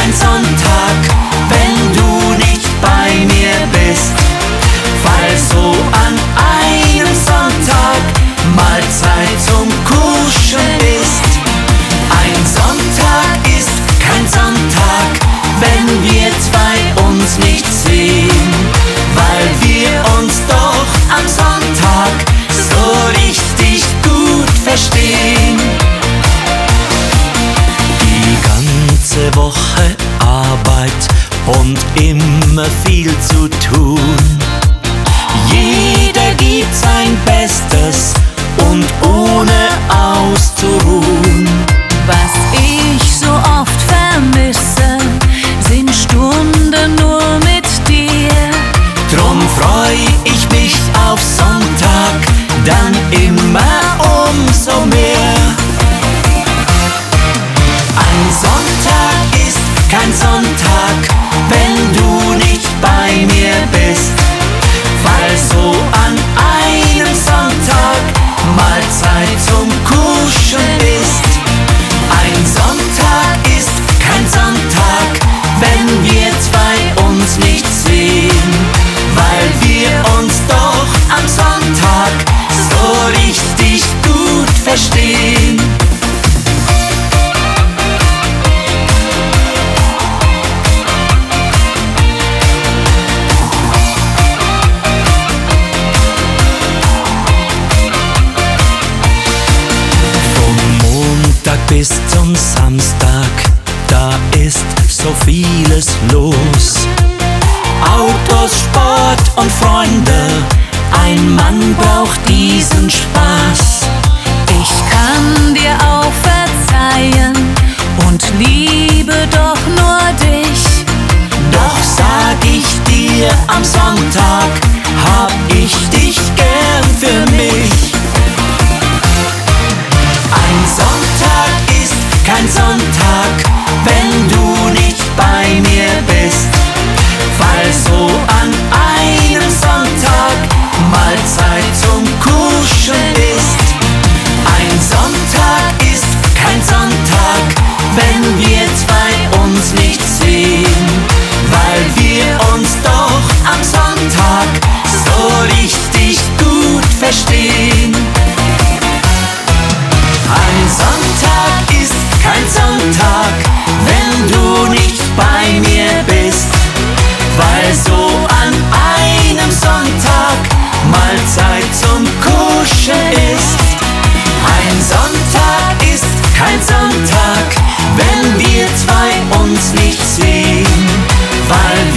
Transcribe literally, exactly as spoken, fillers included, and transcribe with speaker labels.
Speaker 1: kein Sonntag, wenn du nicht bei mir bist. Weil so an einem Sonntag mal Zeit zum Kuscheln ist. Ein Sonntag ist kein Sonntag, wenn wir zwei uns nicht sehen, weil wir uns doch am Sonntag so richtig gut verstehen. Die ganze Woche Arbeit und immer viel zu tun. Jeder gibt sein Bestes und ohne auszuruhen.
Speaker 2: Was ich so oft vermisse, sind Stunden nur mit dir.
Speaker 1: Drum freu ich mich auf Sonntag, dann immer umso mehr. Ein Sonntag ist kein Sonntag, wenn du nicht bei mir bist. Weil so an einem Sonntag mal Zeit zum Kuscheln ist. Ein Sonntag ist kein Sonntag, wenn wir zwei uns nicht sehen, weil wir uns doch am Sonntag so richtig gut verstehen. Bis zum Samstag, da ist so vieles los. Autos, Sport und Freunde, ein Mann braucht diesen Spaß.
Speaker 2: Ich kann dir auch verzeihen und liebe doch nur dich.
Speaker 1: Doch sag ich dir, am Sonntag hab ich dich gern für mich. Ein Sonntag ist kein Sonntag, wenn du nicht bei mir bist. Weil so an einem Sonntag mal Zeit zum Kuscheln ist. Ein Sonntag ist kein Sonntag, wenn wir zwei uns nicht sehen. Weil wir uns doch am Sonntag so richtig gut verstehen. Ein Sonntag ist kein Sonntag, wenn du nicht bei mir bist. Weil so an einem Sonntag mal Zeit zum Kuscheln ist. Ein Sonntag ist kein Sonntag, wenn wir zwei uns nicht sehen. Weil